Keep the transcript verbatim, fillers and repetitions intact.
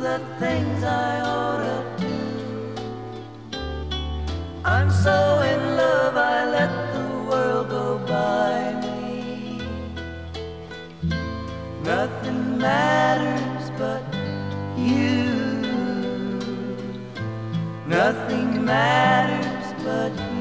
the things I ought to do. I'm so in love I let the world go by me. Nothing matters but you. Nothing matters but you.